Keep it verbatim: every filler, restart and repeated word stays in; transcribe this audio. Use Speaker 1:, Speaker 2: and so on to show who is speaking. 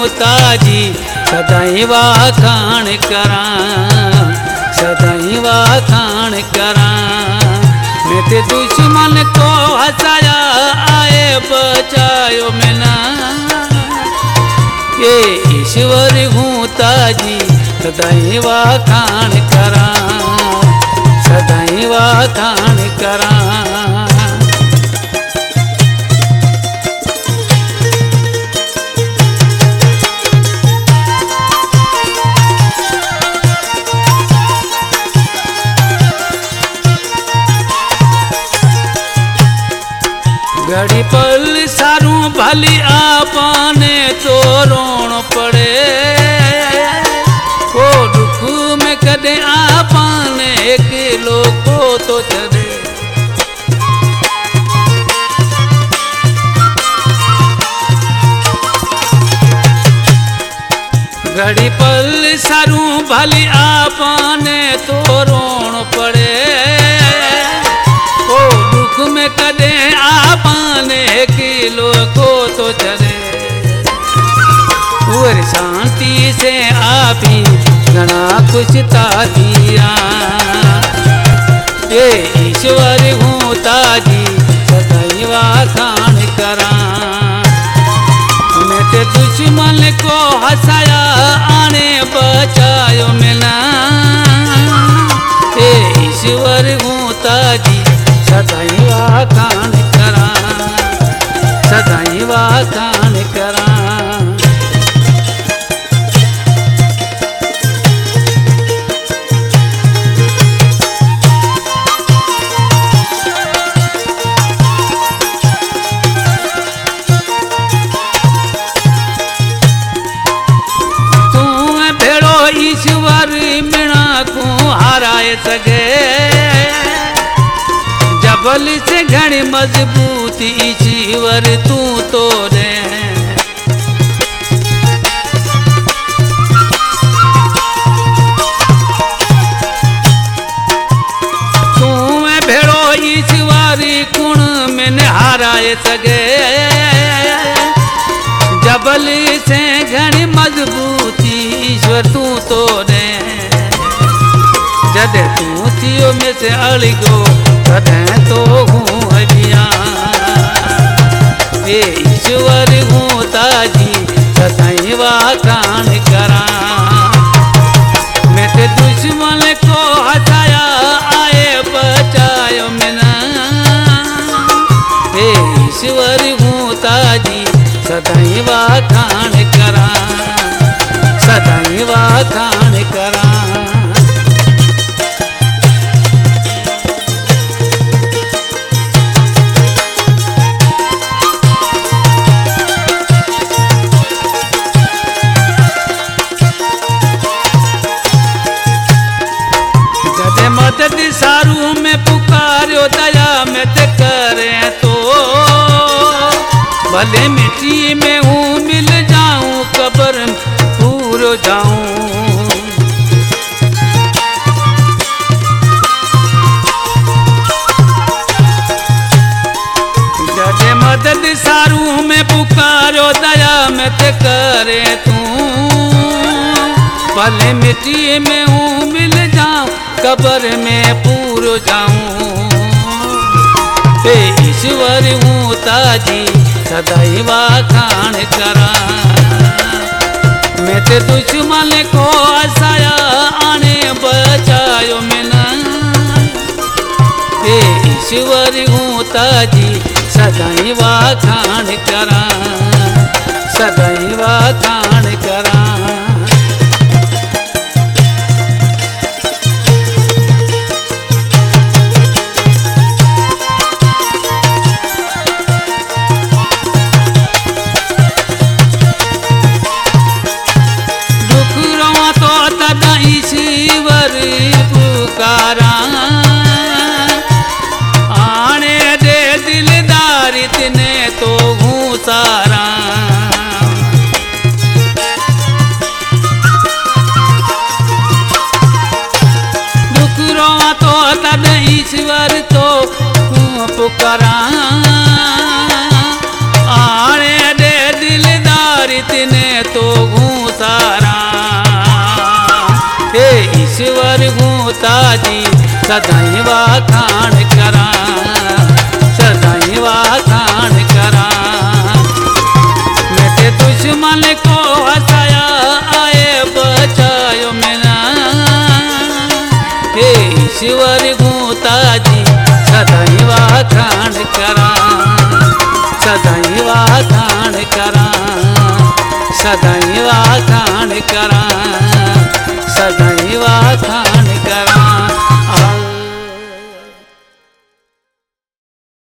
Speaker 1: हूँ ताजी सदाई वाखाण करा सदाई वाखाण करा। मैं ते दुश्मन को हंसाया आए बचायो मैना ये ईश्वर हूँ ताजी सदाई वाखाण करा सदाई वाखाण करा। घड़ी पल सारू भली आपने तो रोण पड़े ओ दुख में कदे आपने एक लोको तो चढ़े। घड़ी पल सारू भली आपने तो रोण पड़े ओ दुख में कदे आपने किलो को तो चले। और शांति से आप ही घना कुछ दिया ये ईश्वर हूँ ताजी सदाई वाखाण करा। मैं ते दुश्मन को हंसाया आने बचायो मैना ये ईश्वर हूँ ताजी सदाई वाखाण करा सदाई वाखाण करा। तू भेड़ो ईश्वर बिना को हराए सके जबल से घनी मजबूत ईश्वर तू तो रे। तू भेड़ो ईश्वर कुण में हाराए सके जबल से घनी मजबूत ईश्वर तू तो रे। जदे तू थियो में से अड़गो तदे तो हूँ अजिया ये ईश्वर हूँ ताजी सदाई वाखाण करा। मैं ते दुश्मन को हंसाया आए बचायो मैना ये ईश्वर हूँ ताजी सदाई वाखाण करा सदाई वाखाण करा। मदद सारू में पुकारो दया में ते करे तो भले मिट्टी में हूँ मिल जाऊं कब्र पूरो जाऊं। जदे मदद सारू में पुकारो दया में ते करे तू भले मिट्टी में हूँ मिल जाऊं कब्र में पूरो जाऊं। हे ईश्वर हूँ ताजी सदाई वाखाण करा। मैं ते दुश्मन को हंसाया आने बचायो मैना हे ईश्वर हूँ ताजी सदाई वाखाण करा सदाई वाखाण करा। ईश्वर पुकारा आने दे दिलदार इतने तो हूँ सारा। दुख रोवा तो तब ईश्वर तो हूँ पुकारा आने दे दिलदार इतने तो सदाई वाखाण करा, सदाई वाखाण करा। मैं ते दुश्मन को हंसाया, आए बचायो मेरा, हे ईश्वर गूता जी सदाई वाखाण करा, सदाई वाखाण करा, सदाई वाखाण करा, सदाई वाखाण